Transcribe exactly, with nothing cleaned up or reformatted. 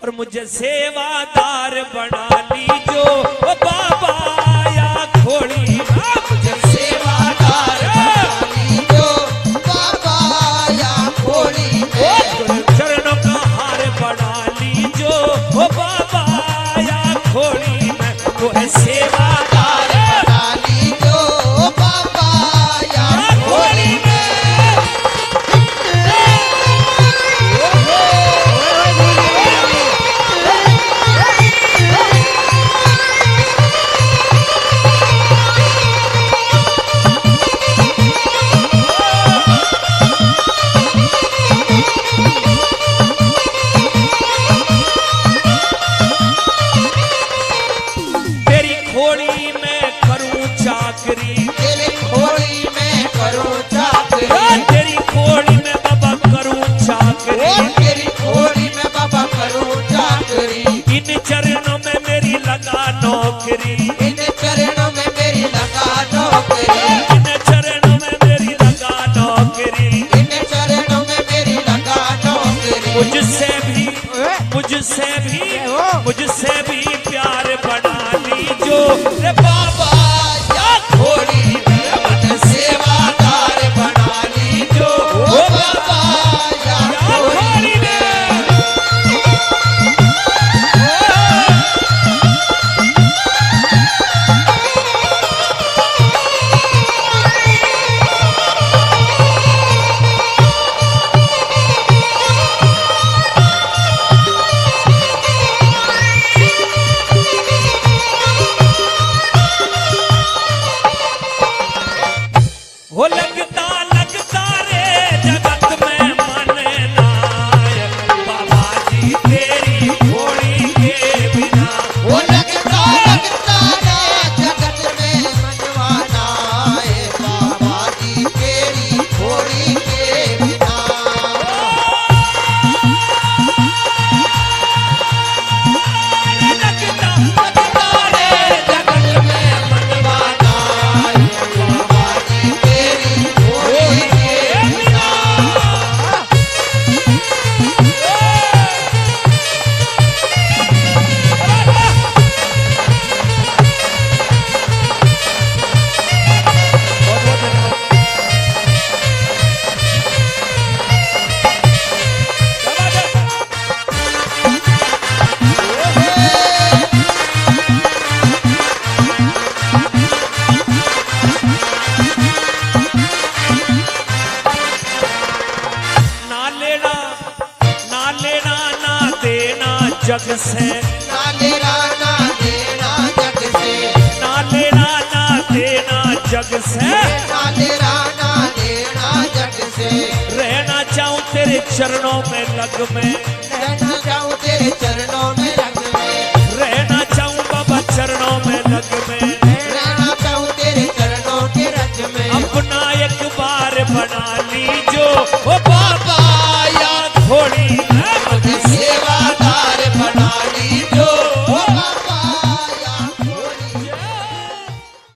और मुझे सेवादार बना लीजो ओ बाबा या खोड़ी, मुझे सेवादार बना लीजो बाबा या खोड़ी, चरणों का हार बना लीजो ओ बाबा या खोड़ी में, वो है सेवादार बना लीजो बाबा या खोड़ी में। खोड़ी में करूं चाकरी, तेरी खोड़ी में करूं चाकरी, तेरी खोड़ी में बाबा करूं चाकरी, तेरी खोड़ी में बाबा करूं चाकरी, इन चरणों में मेरी लगा नौकरी, इन चरणों में मेरी लगा नौकरी, इन चरणों में मेरी लगा नौकरी, इन चरणों में मेरी लगा नौकरी। मुझसे भी मुझसे भी मुझसे भी प्यार बना लीजो रे बाबा या खोड़ी में, मुझे सेवादार बना लीजो ओ बाबा या खोड़ी में। हो लगता लगता रे जगत में मन नायक, बाबा जी तेरी खोड़ी के बिना, वो लगता लगता रे जगत में मनवाना है, बाबा जी तेरी खोड़ी के बिना। लगता लगता रे जगत में मनवाना है, बाबा जी तेरी खोड़ी के बिना। ना लेना ना लेना ना देना जग से, ना लेना ना देना जग से, ना लेना ना देना जग से, ना लेना ना देना जग से, रहना चाहूं तेरे चरणों में लग में, रहना चाहूं तेरे चरणों में